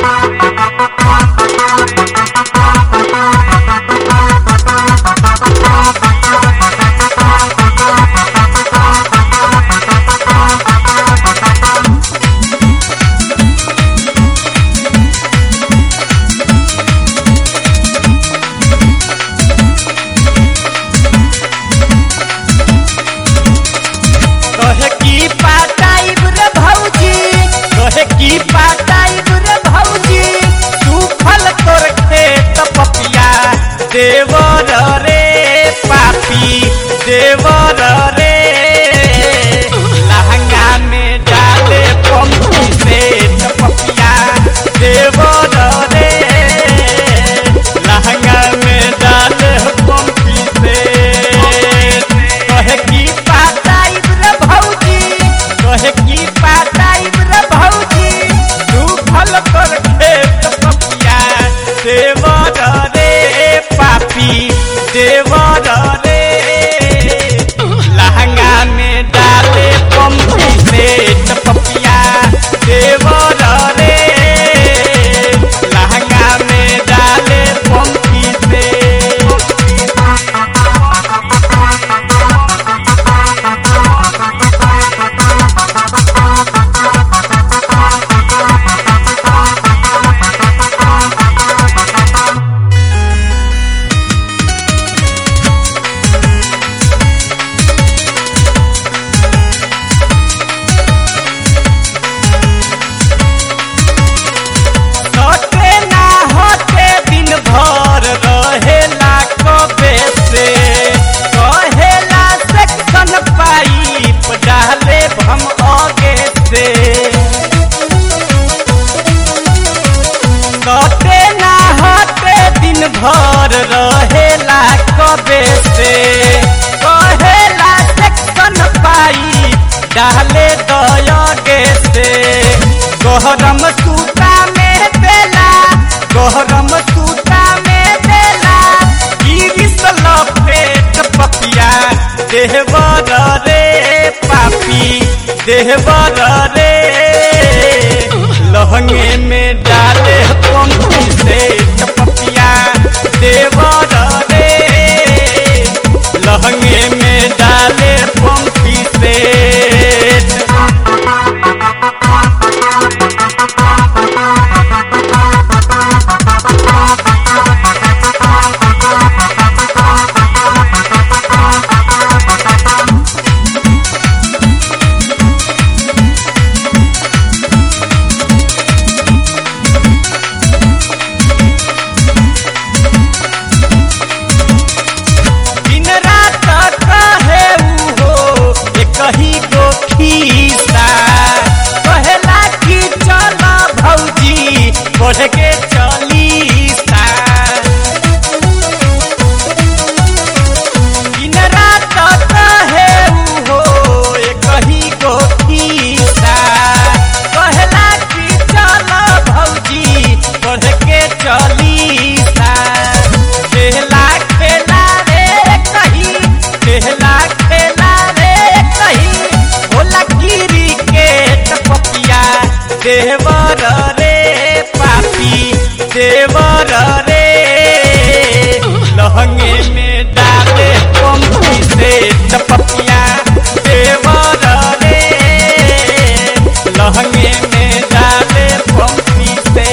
देवर रे पापी देवर रे लहंगा में डाले पंखी से पपिया देवर रे लहंगा में डाले पंखी से कहे की पाताई रे भौजी कहे की पाताई रे भौजी तू फल कर खेत पपिया देवर रे पापी देवर रे लहंगा में डाले पंखी से पपिया देवर रे लहंगा में डाले पंखी से कटे ना हटे दिन भर रहेला कबे से कहेला सेक्शन पाई डाले दयगे से गहरम सूता में देला गहरम सूता में देला गिरिस लपेट पपिया देवर रे पापी देवर रे लहंगे में डाले पंखी से पपिया देवर रे लहंगे में डाले पंखी से कहीं को खीसा कहेला कि चल भौजी बढ़ के चलीसा दिन रात कहे हो कहीं को खीसा कहेला कि चल भौजी बढ़ के चलीसा खेला खेला रे कहीं खेला खेला देवर रे पापी देवर रे लहंगे में डाले पंखी से पपिया देवर रे लहंगे में डाले पंखी से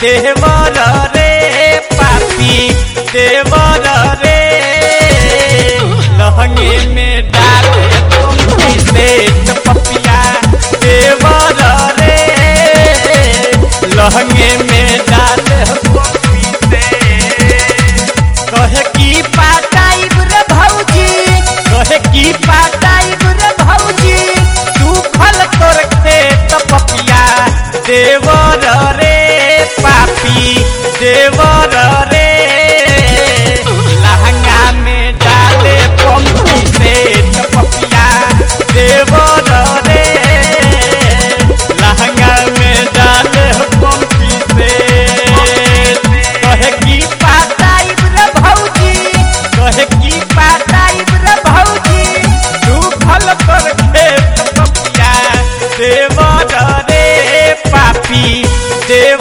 देवर रे पापी देवर रे लहंगे में डाले पंपी सेट पपिया देवर रे लहंगे में डाले पंपी सेट कहे की पाटाइब रे भौजी कहे की पाटाइब रे भौजी तू फल तोर खेत पपिया देवर रे पापी देवर रे लहंगा में डाले पंपी सेट पपिया देवर रे लहंगा में डाले पंपी सेट कहे की पाटाइब रे भौजी कहे की पाटाइब रे भौजी तू फल कर खेत पपिया देवर रे पापी देव